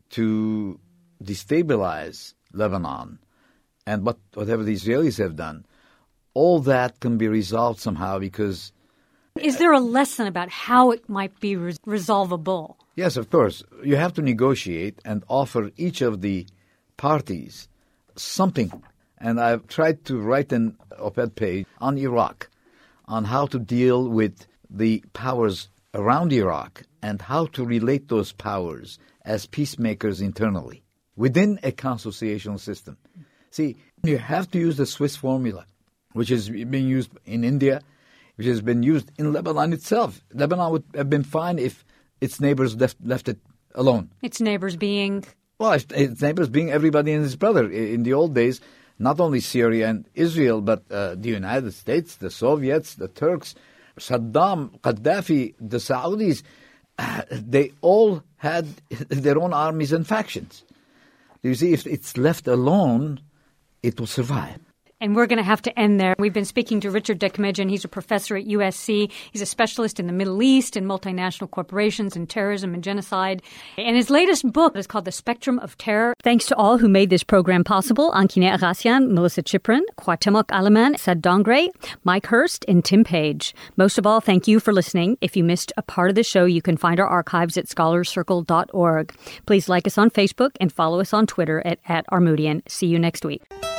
to destabilize Lebanon and whatever the Israelis have done, all that can be resolved somehow because... Is there a lesson about how it might be resolvable? Yes, of course. You have to negotiate and offer each of the parties something. And I've tried to write an op-ed page on Iraq, on how to deal with the powers around Iraq and how to relate those powers as peacemakers internally within a consociational system. See, you have to use the Swiss formula, which is being used in India, which has been used in Lebanon itself. Lebanon would have been fine if its neighbors left it alone. Its neighbors being? Well, its neighbors being everybody and his brother. In the old days, not only Syria and Israel, but the United States, the Soviets, the Turks, Saddam, Gaddafi, the Saudis, they all had their own armies and factions. You see, if it's left alone, it will survive. And we're going to have to end there. We've been speaking to Richard Deckmedjian. He's a professor at USC. He's a specialist in the Middle East and multinational corporations and terrorism and genocide. And his latest book is called The Spectrum of Terror. Thanks to all who made this program possible. Ankine Agassian, Melissa Chiprin, Kwatemok Alaman, Sad Dongre, Mike Hurst, and Tim Page. Most of all, thank you for listening. If you missed a part of the show, you can find our archives at scholarscircle.org. Please like us on Facebook and follow us on Twitter at Armoudian. See you next week.